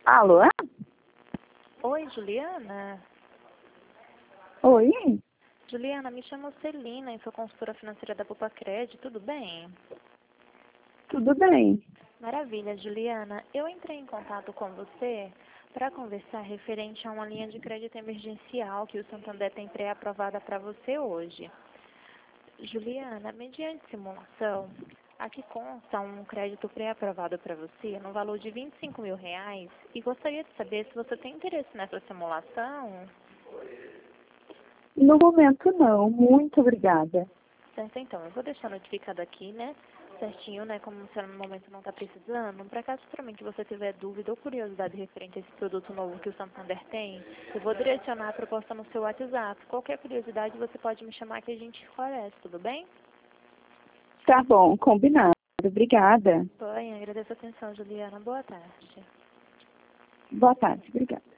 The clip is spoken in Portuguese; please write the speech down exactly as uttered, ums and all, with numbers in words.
Alô? Oi, Juliana. Oi? Juliana, me chamo Celina e sou consultora financeira da Bupacred, tudo bem? Tudo bem. Maravilha, Juliana. Eu entrei em contato com você para conversar referente a uma linha de crédito emergencial que o Santander tem pré-aprovada para você hoje. Juliana, mediante simulação, aqui consta um crédito pré-aprovado para você no valor de vinte e cinco mil reais e gostaria de saber se você tem interesse nessa simulação. No momento não, muito obrigada. Certo, então, eu vou deixar notificado aqui, né, certinho, né, como você no momento não está precisando, para caso futuramente você tiver dúvida ou curiosidade referente a esse produto novo que o Santander tem, eu vou direcionar a proposta no seu WhatsApp. Qualquer curiosidade você pode me chamar que a gente esclarece, tudo bem? Tá bom, combinado. Obrigada. Bem, agradeço a atenção, Juliana. Boa tarde. Boa tarde, obrigada.